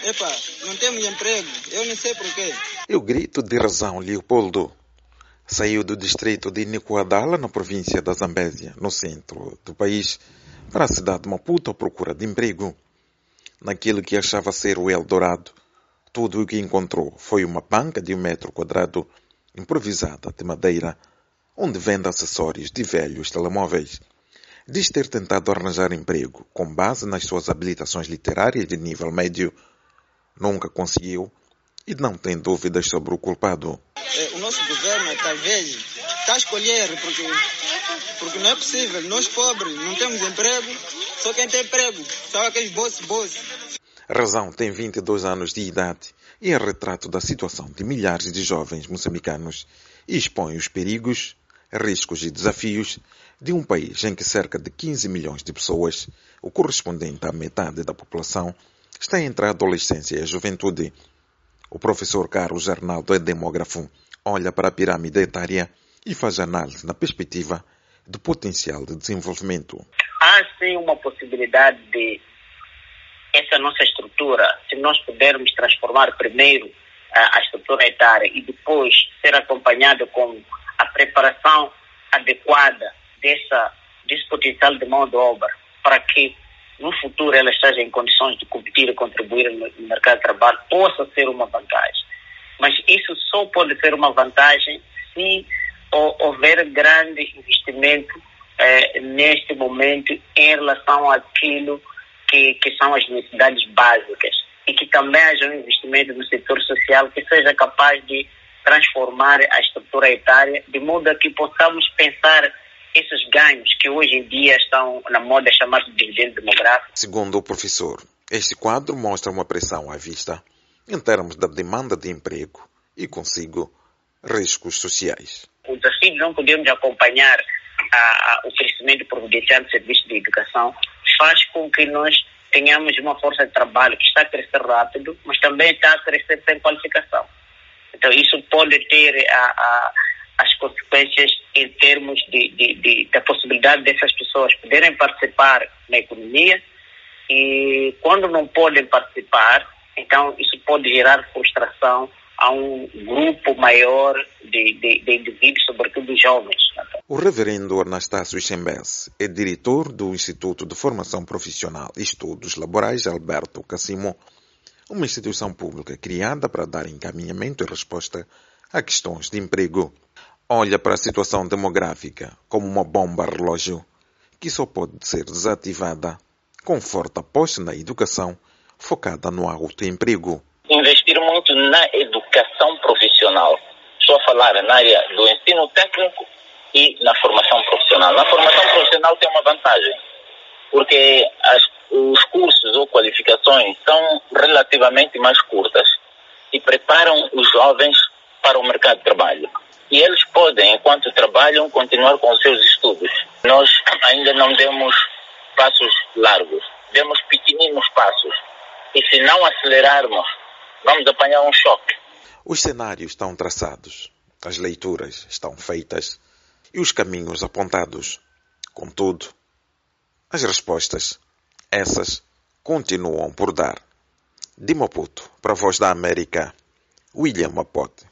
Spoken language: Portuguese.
Epa, não temos emprego, eu não sei porquê. É o grito de Razão Leopoldo. Saiu do distrito de Nicoadala, na província da Zambésia, no centro do país, para a cidade de Maputo à procura de emprego. Naquilo que achava ser o Eldorado, tudo o que encontrou foi uma banca de 1 metro quadrado, improvisada de madeira, onde vende acessórios de velhos telemóveis. Diz ter tentado arranjar emprego com base nas suas habilitações literárias de nível médio. Nunca conseguiu e não tem dúvidas sobre o culpado. O nosso governo, talvez, está a escolher, porque não é possível. Nós pobres não temos emprego, só quem tem emprego são aqueles bolsos. Razão tem 22 anos de idade e é retrato da situação de milhares de jovens moçambicanos e expõe os perigos, riscos e desafios de um país em que cerca de 15 milhões de pessoas, o correspondente à metade da população, está entre a adolescência e a juventude. O professor Carlos Arnaldo é demógrafo, olha para a pirâmide etária e faz análise na perspectiva do potencial de desenvolvimento. Há sim uma possibilidade de essa nossa estrutura, se nós pudermos transformar primeiro a estrutura etária e depois ser acompanhado com a preparação adequada desse potencial de mão de obra, para que no futuro ela esteja em condições de competir e contribuir no mercado de trabalho, possa ser uma vantagem. Mas isso só pode ser uma vantagem se houver grande investimento neste momento em relação àquilo que são as necessidades básicas, e que também haja um investimento no setor social que seja capaz de transformar a estrutura etária de modo a que possamos pensar esses ganhos que hoje em dia estão na moda chamar de dividendo demográfico. Segundo o professor, este quadro mostra uma pressão à vista em termos da demanda de emprego e consigo riscos sociais. O desafio de não podermos acompanhar o crescimento providencial do serviço de educação faz com que nós tenhamos uma força de trabalho que está a crescer rápido, mas também está a crescer sem qualificação. Então isso pode ter as consequências em termos da possibilidade dessas pessoas poderem participar na economia, e quando não podem participar, então isso pode gerar frustração a um grupo maior de indivíduos, sobretudo jovens. O reverendo Anastácio Chembes é diretor do Instituto de Formação Profissional e Estudos Laborais Alberto Cassimo, uma instituição pública criada para dar encaminhamento e resposta a questões de emprego. Olha para a situação demográfica como uma bomba relógio que só pode ser desativada com forte aposta na educação focada no autoemprego. Investir muito na educação profissional. Estou a falar na área do ensino técnico e na formação profissional. Na formação profissional tem uma vantagem, porque os cursos ou qualificações são relativamente mais curtas e preparam os jovens para o mercado de trabalho. E eles podem, enquanto trabalham, continuar com os seus estudos. Nós ainda não demos passos largos, demos pequeninos passos. E se não acelerarmos, vamos apanhar um choque. Os cenários estão traçados, as leituras estão feitas e os caminhos apontados. Contudo, as respostas, essas, continuam por dar. De Maputo, para a Voz da América, William Mapote.